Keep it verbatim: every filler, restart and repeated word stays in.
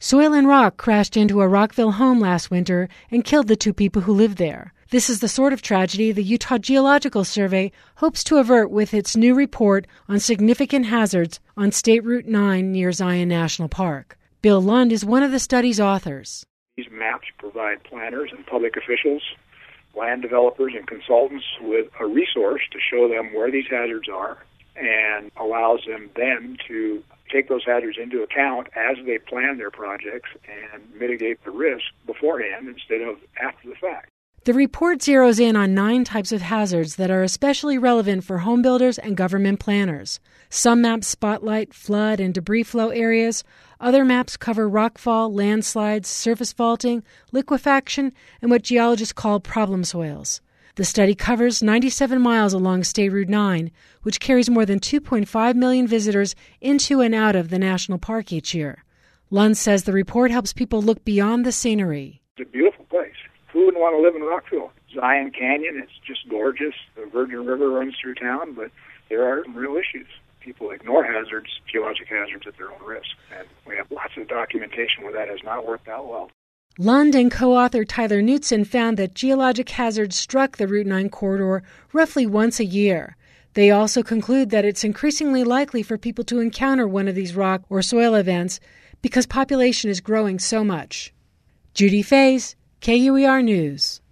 Soil and rock crashed into a Rockville home last winter and killed the two people who lived there. This is the sort of tragedy the Utah Geological Survey hopes to avert with its new report on significant hazards on State Route nine near Zion National Park. Bill Lund is one of the study's authors. These maps provide planners and public officials, land developers and consultants with a resource to show them where these hazards are and allows them then to take those hazards into account as they plan their projects and mitigate the risk beforehand instead of after the fact. The report zeroes in on nine types of hazards that are especially relevant for home builders and government planners. Some maps spotlight flood and debris flow areas. Other maps cover rockfall, landslides, surface faulting, liquefaction, and what geologists call problem soils. The study covers ninety-seven miles along State Route nine, which carries more than two point five million visitors into and out of the national park each year. Lund says the report helps people look beyond the scenery. It's a beautiful place. Who wouldn't want to live in Rockville? Zion Canyon, it's just gorgeous. The Virgin River runs through town, but there are some real issues. People ignore hazards, geologic hazards, at their own risk. And we have lots of documentation where that has not worked out well. Lund and co-author Tyler Knutson found that geologic hazards struck the Route nine corridor roughly once a year. They also conclude that it's increasingly likely for people to encounter one of these rock or soil events because population is growing so much. Judy Fays, K U E R News.